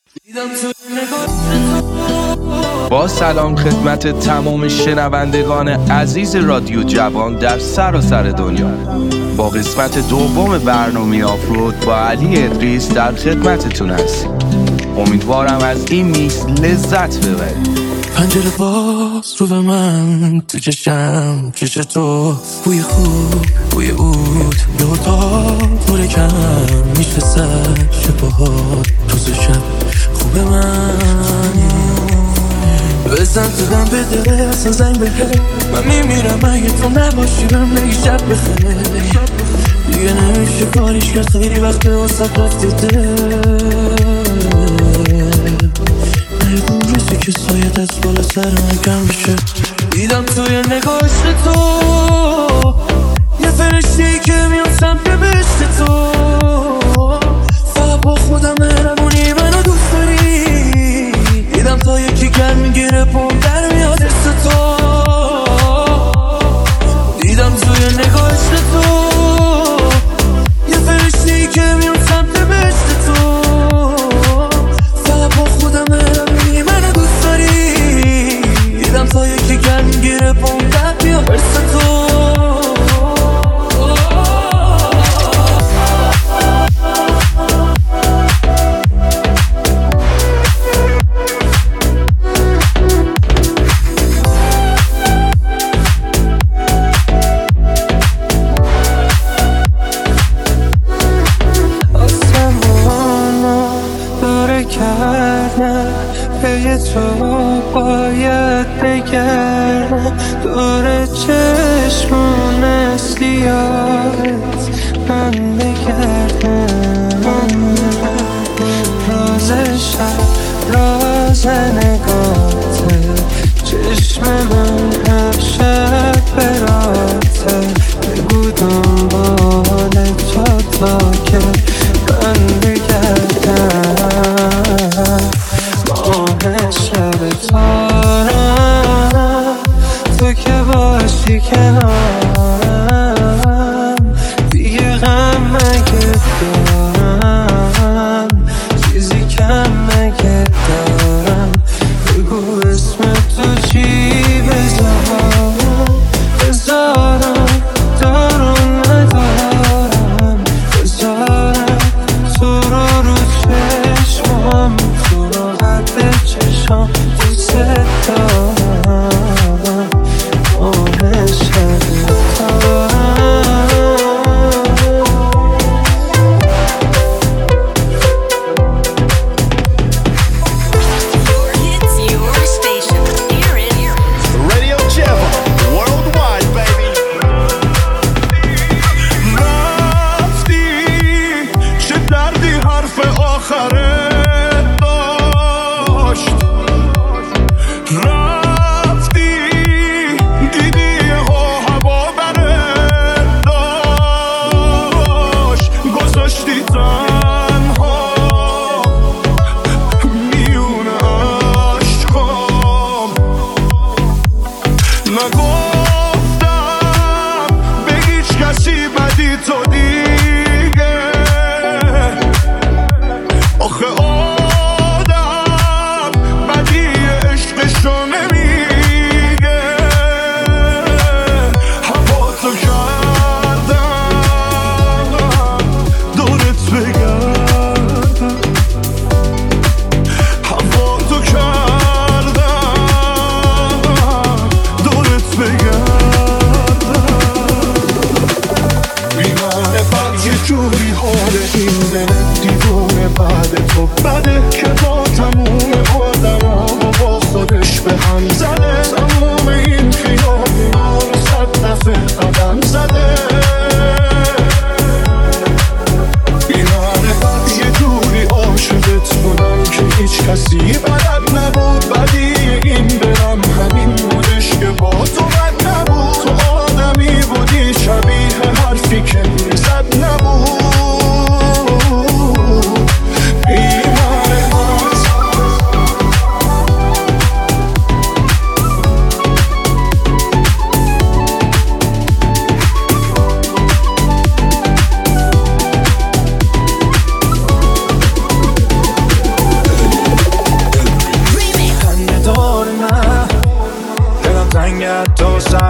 با سلام خدمت تمام شنوندگان عزیز رادیو جوان در سراسر دنیا. با قسمت دوم برنامه آفرود با علی ادریس در خدمتتون هستیم. امیدوارم از این میکس لذت ببرید. پنجره باز رو به من تو چشم کش تو، بوی خوب بوی عود یه اتاق بوره کم میشه سر شبهات روز شب خوب منی. بزن تو دم بده اصلا زنگ بگه من میمیرم اگه تو نباشی بهم بگی شب بخیر. دیگه نمیشه کاریش کرد خیلی وقت واسه رفتی رسی که سایه دست بالا سر من کم بشه. دیدم توی نگاهش تو یه فرشته‌ای که میاد سمت بهشت تو. فقط با خودم مهربونی منو دوست داری. دیدم تا یکی کر میگیره پام در میاد دست تو. دیدم توی نگاهش تو یه فرشته‌ای که میاد سمت بهشت تو. فقط با خودم مهربونی منو دوست داری. دیدم تا یکی کر میگیره پام در میاد دست تو. تو باید بگردم دور چشمون اصلیات من بگردم. راز شب راز نگاته چشم من هر شب براته. بگو دنبال تو تا که من بگردم. ماه شب تارم تو که باشی کنارم. دیگه غم مگه دارم چیزی کم مگه دارم. بگو اسم تو چی بذارم دارم ندارم. بذارم تو رو چشمام چشم دوست دارم. ماه شب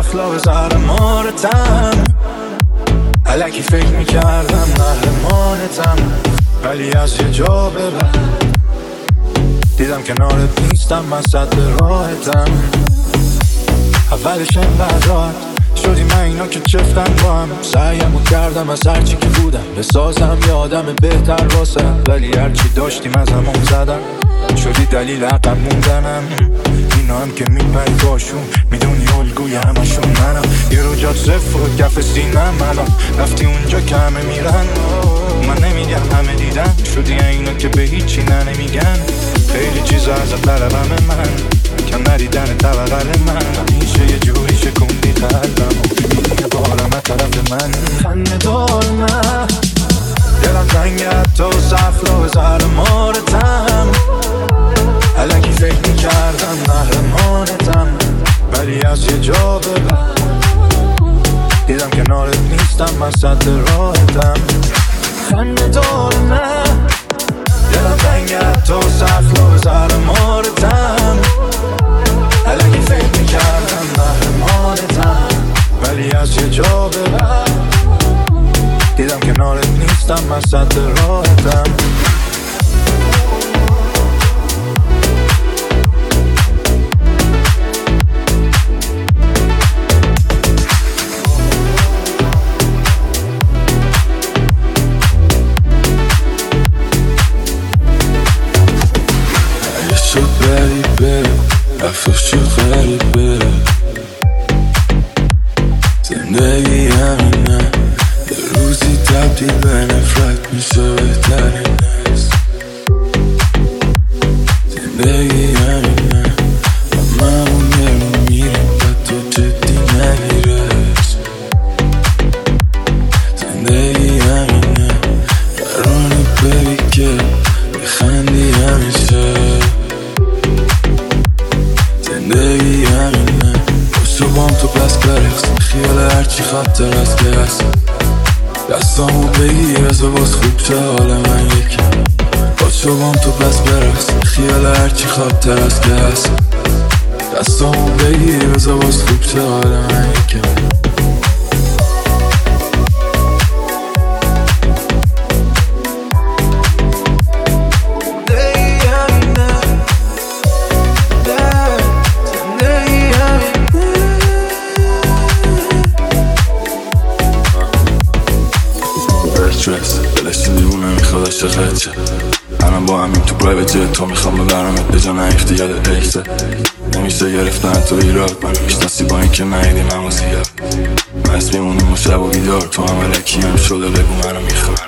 اخلاق زهر مارتم، الکی فکر میکردم قهرمانتم، ولی از یه جا به بعد دیدم کنارت نیستم، من صد راحتم. اولش انقدر راحت شدی من اینا که چفتن با هم، سعیمو کردم از هرچی که بودم بسازم یه آدم بهتر واسه، ولی هرچی داشتیم از همون زدم، شدی دلیل عقب موندنم. اینا هم که میپری باشون میدونی الگوی همشون منم، یه رو جات صفر و کف سینم، الان رفتی اونجا که همه میرن، من نمیگم همه دیدن، شدی اینا که به هیچی نمیگن، خیلی چیزا از طلبم من کم ندیدن طبقل من، همیشه یه جوری شکوندی قلبم و یه بارم از طرف من خنده دار من، دلم تنگت تو سفلا و زهر مارتم، الکی فکر میکردم قهرمانتم، ولی از یه جا به بعد دیدم کنارت نیستم، من صد راحتم. خنده دار من، دلم تنگت تو سفلا و زهر مارتم، الکی فکر میکردم قهرمانتم، ولی از یه جا به بعد دیدم کنارت نیستم، من صد راحتم. رفتش چه غریبه زندگی همینه، یه روزی تبدیل به نفرت میشه بهترین است. زندگی همینه همه اون یه رو میریم و تو جدی نگیرش. زندگی همینه قراره بری که بخندی همیشه. زندگی همینه پشت بام تو پس برقص، خیال هرچی خطر است که هست، دستامو بگیر از باز خوب چه حال من یکی. پشت بام تو پس برقص، خیال هرچی خطر است که هست، دستامو بگیر از باز خوب چه حال من یکی. دلش دیوونه میخواد عاشقت شه، الان با همین تو پرایوت جت تو میخوام ببرمت به جا نیفتی یاد اکسه، نمیشه گرفتن تو ایراد منو میشناسی با این که ندیدیم همو زیاد، مست میمونیم و شب و بیدار تو هم الکی هم شده بگو منو میخواد.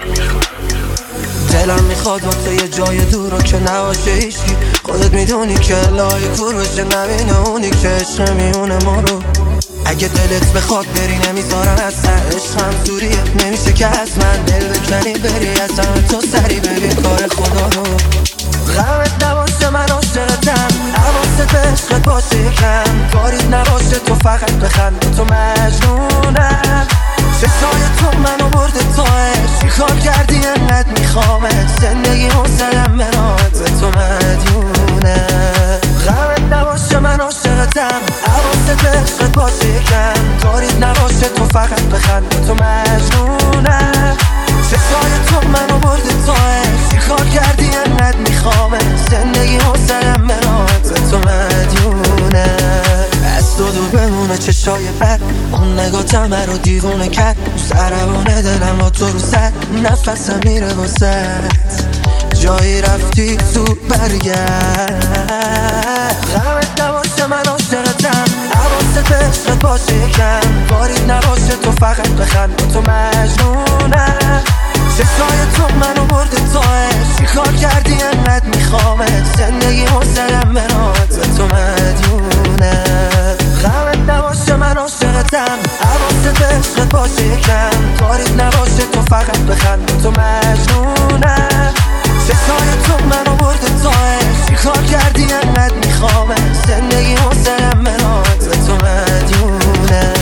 دلم میخواد وقت یه جای دور رو که نباشه هیچکی، خودت میدونی که لای کور بشه نبینه اونی که عشق میونه ما رو. اگه دلت بخواد بری نمیذارم از سر عشقم دوریه، نمیشه که از من دل بکنی بری از همه تو سری ببین کار خدا رو. غمت نباشه من عاشقتم، حواست به عشقت باشه یکم، کاریت نباشه تو فقط بخند تو مجنونم. چشای تو منو برده تا عشق، چیکار کردی انقدر میخوامت، زندگی حوصلم برات تو مدیونه. غمت نباشه من عاشقتم، حواست به عشقت باشه یکم، کاریت نباشه تو فقط بخند تو مجنونم. چشای تو منو برده تا عشق، چیکار کردی انقدر میخوامت، زندگی حوصلم برات تو مدیونه. از تو دور بمونه چشای بد، اون نگاتم رو دیوونه کرد، سربونه دلم با تو رو سر، نفسم میره واسد، جایی رفتی زود برگرد. غمت نباشه من عاشقتم، حواست به عشقت باشه یکم، کاریت نباشه تو فقط بخند تو مجنونم. چشای تو منو برده تا عشق، چیکار کردی انقدر میخوامت، زندگی حوصلم برات تو مدیونه. غمت نباشه من عاشقتم، حواست به عشقت باشه یکم، کاریت نباشه تو فقط بخند تو مجنونم. چشای تو منو برده تا عشق، چیکار کردی انقدر میخوامت، زندگی حوصلم برات تو مدیونه.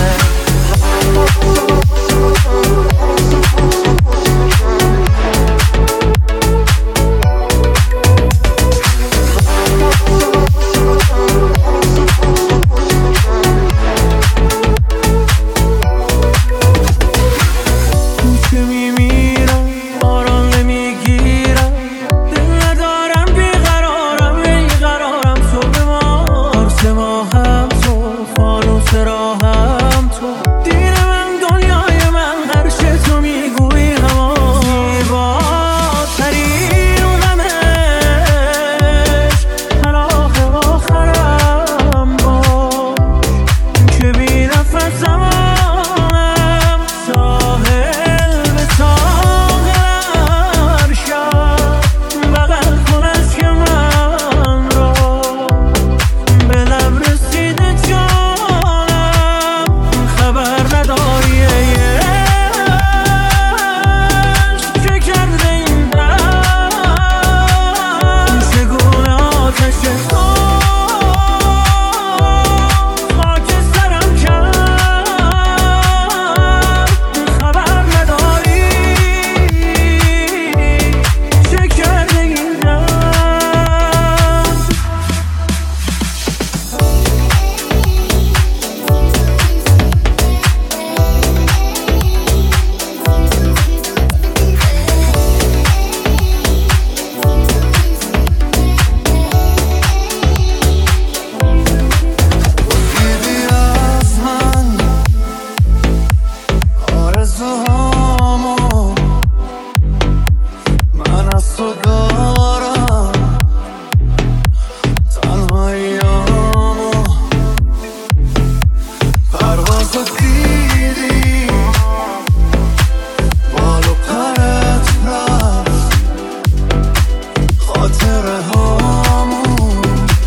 خاطره هامون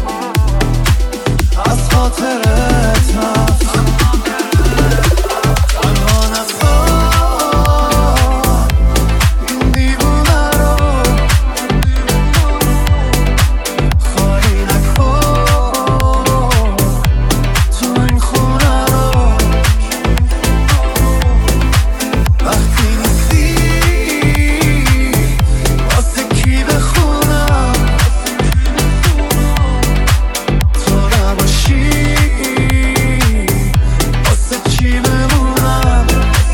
از خاطرت رفت تنها نخواه این دیوونه رو خالی نکن تو این خونه رو وقتی نیستی واسه کی بخونم تو نباشی واسه چی بمونم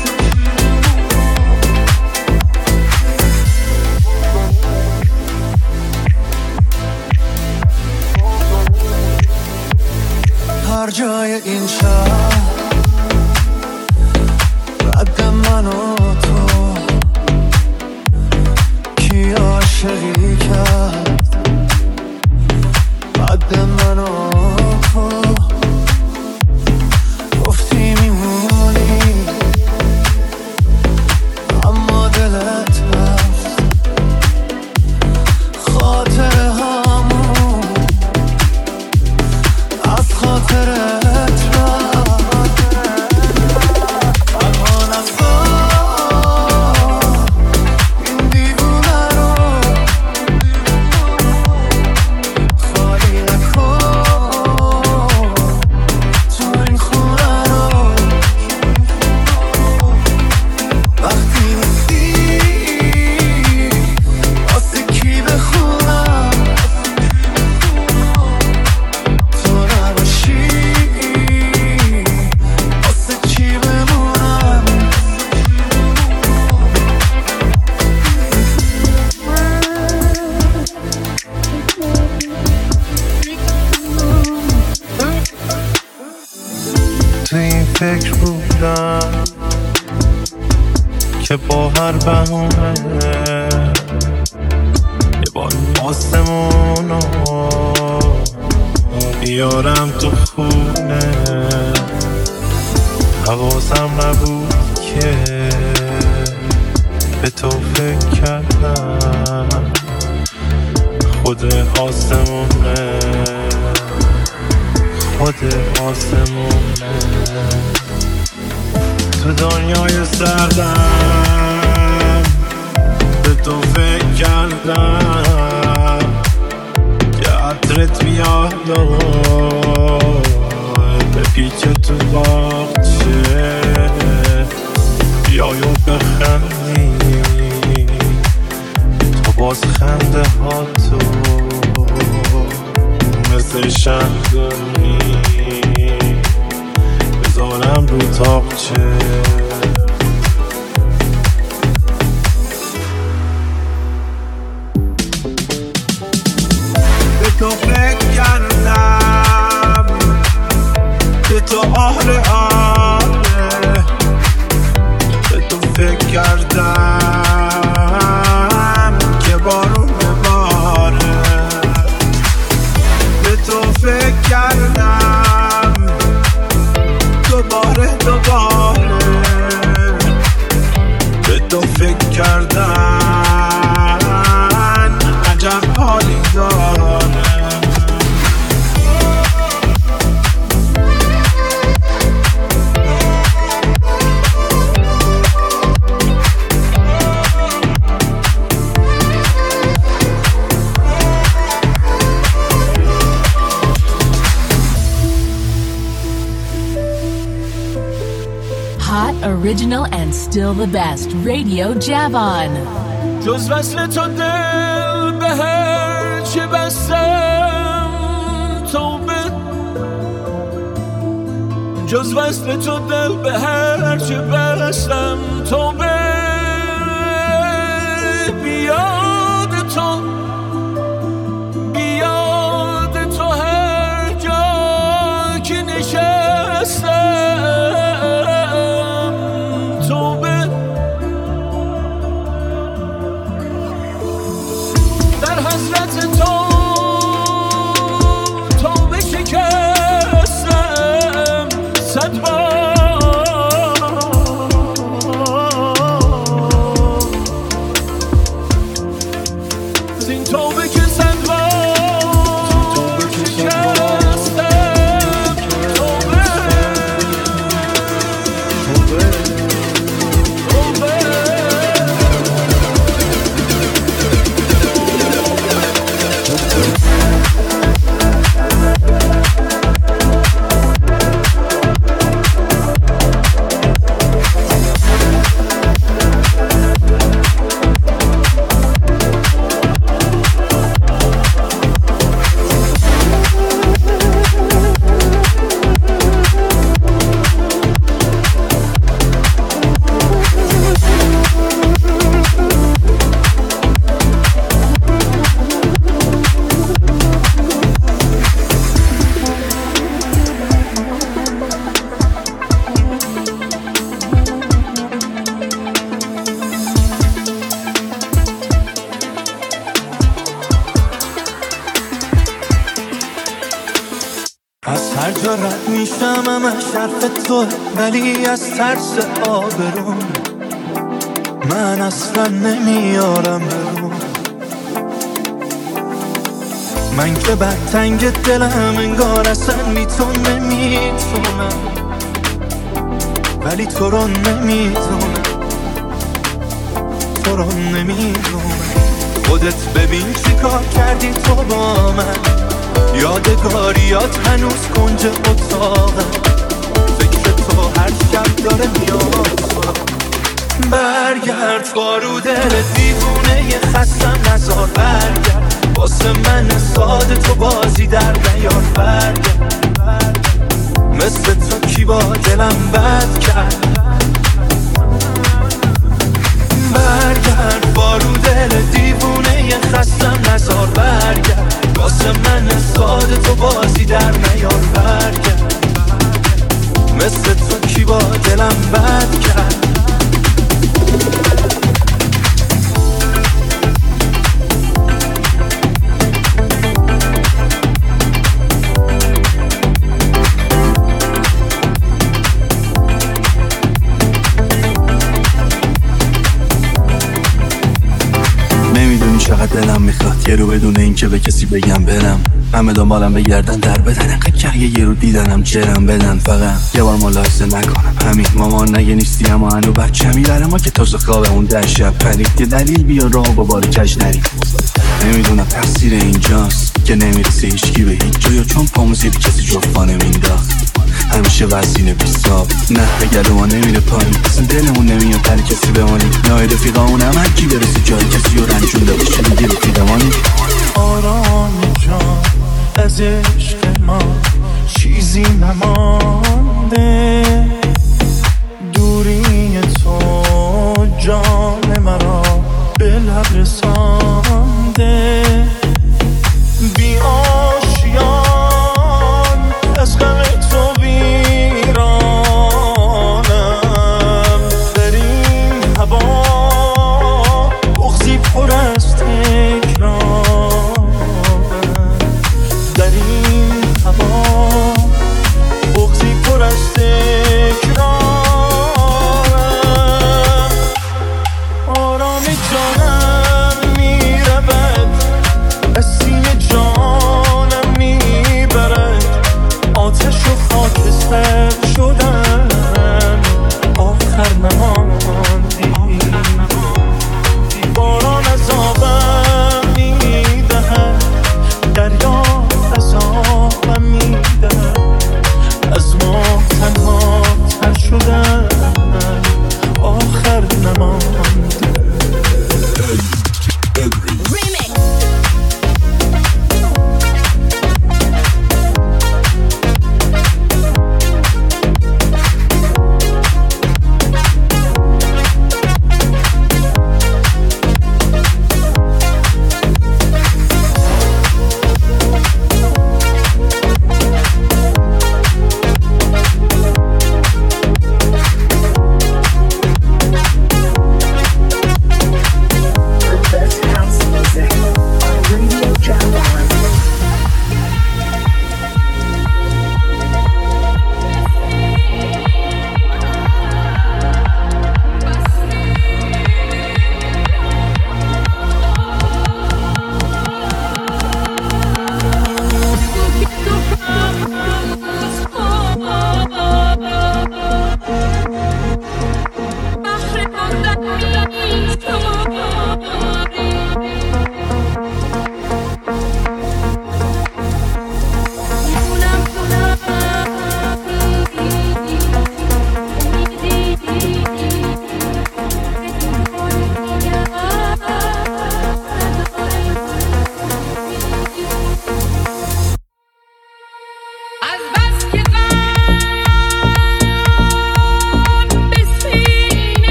هر جای این شهر رد من و تو کی عاشقی کرد رد من و تو گفتی میمونی اما دلت رفت خاطره هامون از خاطرت رفت تنها نخواه این دیوونه رو خالی نکن تو این خونه رو وقتی نیستی واسه کی بخونم تو نباشی واسه چی بمونم تو این فکر بودم که با هر بهونه یه بار آسمونو بیارم تو خونه حواسم نبود که به تو فکر کردم خود آسمونه تو دنیای سردم به تو فکر کردم که عطرت بیاد و بپیچه تو باغچه بیای و بخندی تو باز خنده ها تو مثل شمدونی بذارم رو تاقچه به تو فکر کردم به تو آره به تو فکر کردم که بارون بباره به تو فکر کردم دوباره به تو فکر کردن عجب حالی داره Hot, original, and still the best. Radio Javon. جز وصل تو دل به هر چه بستم توبه جز وصل تو دل به هر چه بستم توبه بیاد تو هر جا که نشستم توبه در حضرت تو توبه شکستم صد بار هر جا رد میشم همش حرف تو، ولی از ترس آبرون من اصلا نمیارم برون. من که بدتنگ دلم انگار اصلا بی تو نمیتونم، ولی تو رو نمیدونم، تو رو نمیدونم. خودت ببین چی کار کردی تو با من، یادگاریات هنوز کنج اتاقه، فکر تو هر شب داره میاد. برگرد بارو دل دیوونه ی خستم نزار، برگرد واسه من ساده تو بازی در نیار، برگرد مثل تو کی با دلم بد کرد. برگرد بارو دل دیوونه ی خستم نزار، برگرد واسه من ساده تو بازی در نیار، برگرد مثل تو کی با دلم بد کرد. چقدر دلم میخواد یه رو بدون این که به کسی بگم برم، همه دنبالم بگردن در بدن، انقدر که یه رو دیدنم جرم بدن، فقط یه بار ملاحظه نکنم همین. مامان نگه نیستی اما هنو بچه میبره ما که تازه خواب اون 10 شب پرید. یه دلیل بیا راه با بار کج نریم. نمیدونم تقصیر اینجاست که نمیرسه هیچکی به هیچ جا، یا چون پامو زیر کسی جفا نمینداخت همیشه وزینه بیستاب. نه بگرد ما نمیره پایین، اصلا دلمون نمیاد تر کسی بمانی. نای رفیقامون هم هرکی برسه جای کسی رو رنجونده بشه میگه رفیقمانی. آرام جان از عشق ما چیزی نمانده، دوری تو جان مرا به لب رسانده. بی آشیان از غم تو ویرانم، در این هوا بغضی پر از تکرارم، در این هوا بغضی پر از تکرارم.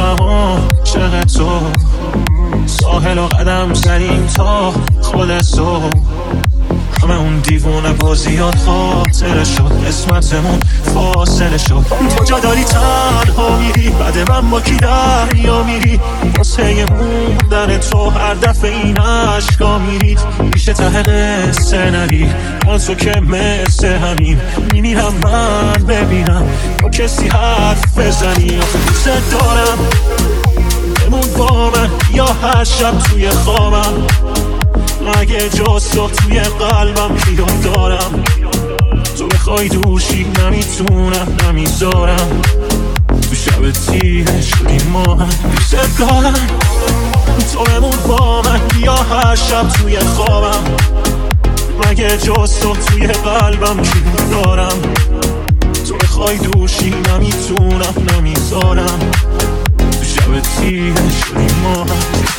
عاشق تو ساحل و قدم زدیم تا خود صبح همه اون دیوونه بازیات خاطره شد قسمتمون فاصله شد تو جا داری تنها میری بعد من با کی دریا میری واسه موندن تو هر دفعه این عشقا میرید پیش ته قصه نری من تو که مثل همین میمیرم من ببینم با کسی حرف بزنی دوست دارم بمون با من یا هر شب توی خوابم مگه جز تو توی قلبم کیو دارم تو بخوای دوشی نمیتونم نمیذارم تو شب تیره شدیم ما هم دوست دارم تو بمون با من یا هر شب توی خوابم مگه جز تو توی قلبم کیو دارم تو بخوای دوشی نمیتونم نمیذارم تو شب تیره شدیم ما هم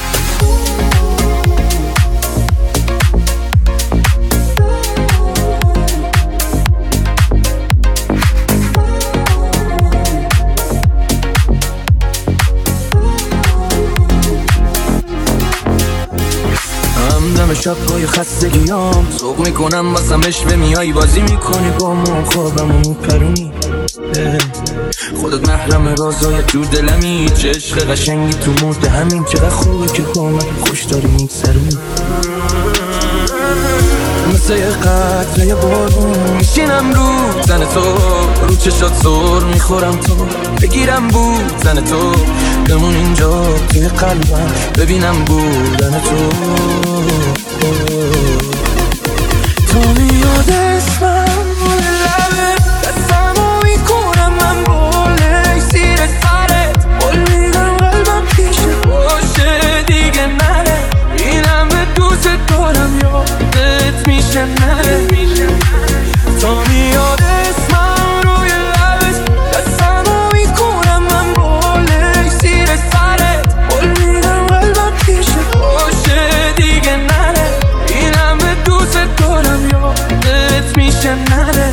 همدم شب‌های خستگیام سوق میکنم واسمش به میای بازی میکنی با من خوابمو میپرونی خودت محرم رازای تو دلمی چه عشق قشنگی تو مرد همین چقدر خوبه که با من خوش داری میگذرونی مثل یه قطره بارون میشینم رو زن تو رو چشات سر میخورم تو بگیرم بود زن تو بمون اینجا توی قلبم ببینم بودن تو تو میاد اسمم لبه دستمو میکنم من بوله زیر سرت بول میدم قلبم پیشه باشه دیگه نره اینم به دوست دارم یادت میشه نره تو میاد اسمم روی لبت دستمو میکنم من بوله زیر سرت بول میدم قلبم پیشه باشه دیگه نره اینم به دوست دارم یادت میشه نره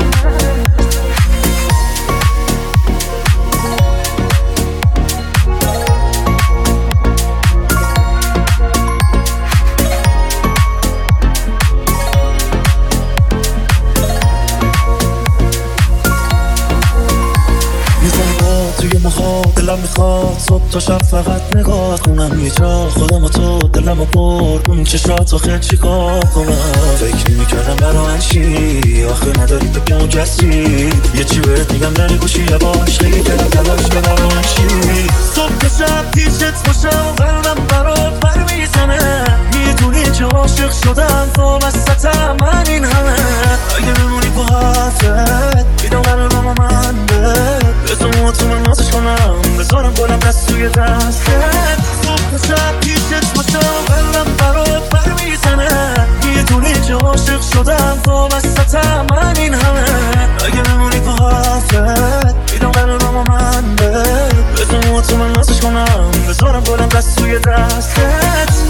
توی مخواب دلم میخواد صبح تا شب فقط نگاه کنم یه جا خودم و تو دلم و پر اون چشات آخه چی کار کنم فکر میکردم برای چی آخه نداری تو کم کسی یه چی بهت میگم نری گوشی یواش خیلی کردم تلاش به برای چی صبح تا شب پیشت باشم قلبم برات بر میزنه میدونی که عاشق شدم تو وسطم من این همه اگه بمونی با حرفت بیدم قلبم و من بزن تو من نازش کنم بذارم گلم دست توی دستت صبح تا شب پیشت باشم قلبم برات بر میزنه میدونی که عاشق شدم تو وسطم من این همه اگه بمونی با حرفت بیدم قلبم و من بزن تو من نازش کنم بذارم گلم دست توی دستت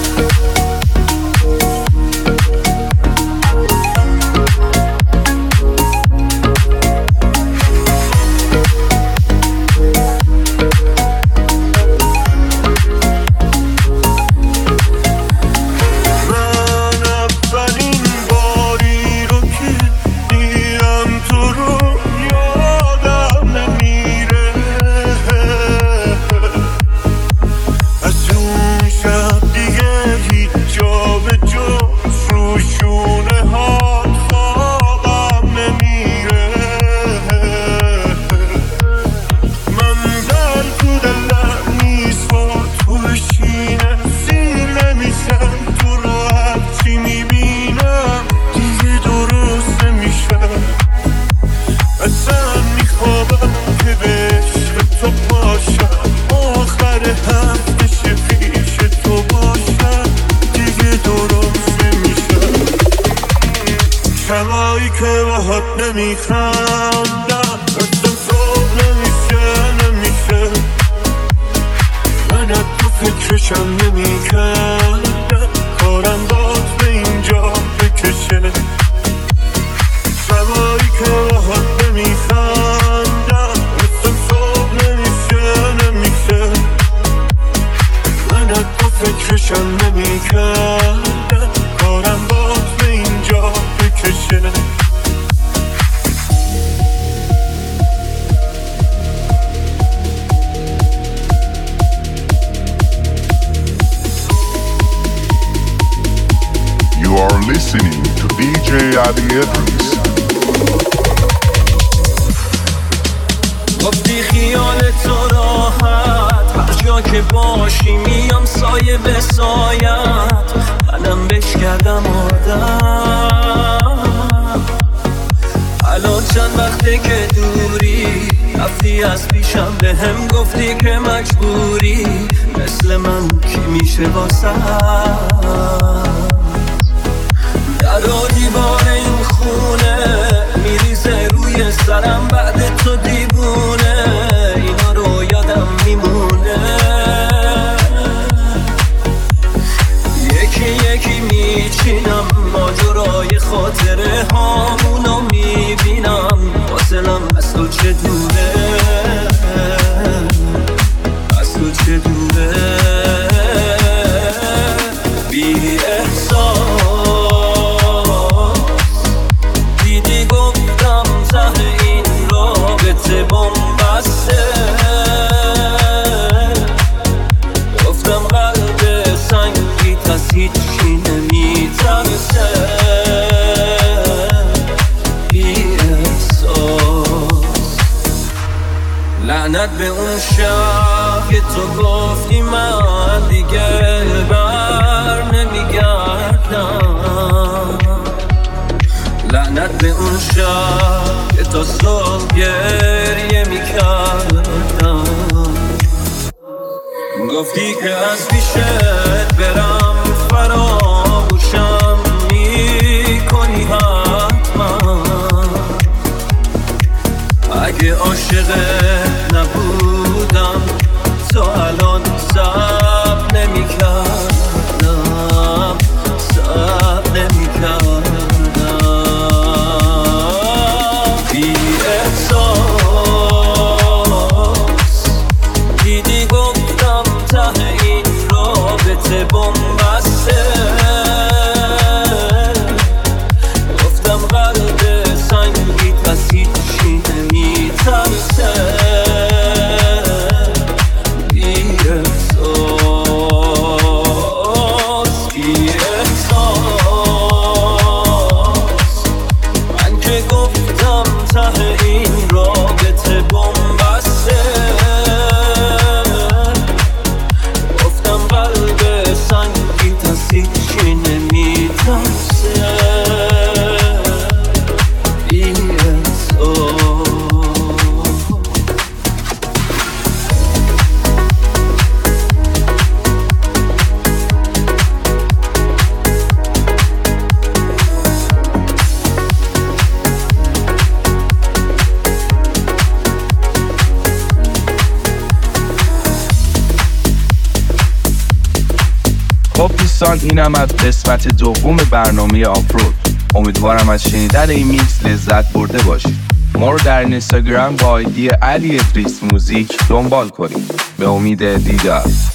شبایی که باهات نمیخندم دستم صبح نمیشه من از تو فکرشم نمیکردم کارم باد به اینجا بکشه شبایی که باهات نمیخندم دستم صبح نمیشه listening to DJ Ali Idris. گفتی خیال تو راحت هر جا که باشی میام سایه به سایت منم بش کردم آدم الان چند وقته که دوری رفتی از پیشم به هم گفتی که مجبوری مثل من کی میشه واسه در و دیوار این خونه میریزه روی سرم بعد تو دیوونه اینا رو یادم میمونه یکی یکی میچینم ماجرای خاطره هامونو میبینم فاصلم از تو چه دوره از تو چه دوره بی احساس دیدی گفتم ته این رابطه بومبسته گفتم قلب سنگیت از هیچی نمیترسه بی احساس لعنت به اون شب که تو گفتی من دیگه بر نمیگردم لعنت به اون شب که تا صبح گریه میکردم گفتی که از پیشت برم فراموشم میکنی حتما اگه عاشقت نبودم تا الان صبر نمیکردم صبر نمیکردم بی احساس دیدی گفتم ته این رابطه بومبسته گفتم قلب سنگیت از هیچی نمیترسه اینم از قسمت دوم برنامه آفرود. امیدوارم از شنیدن این میکس لذت برده باشید. ما رو در اینستاگرام با آیدی علی ادریس موزیک دنبال کنید. به امید دیدار.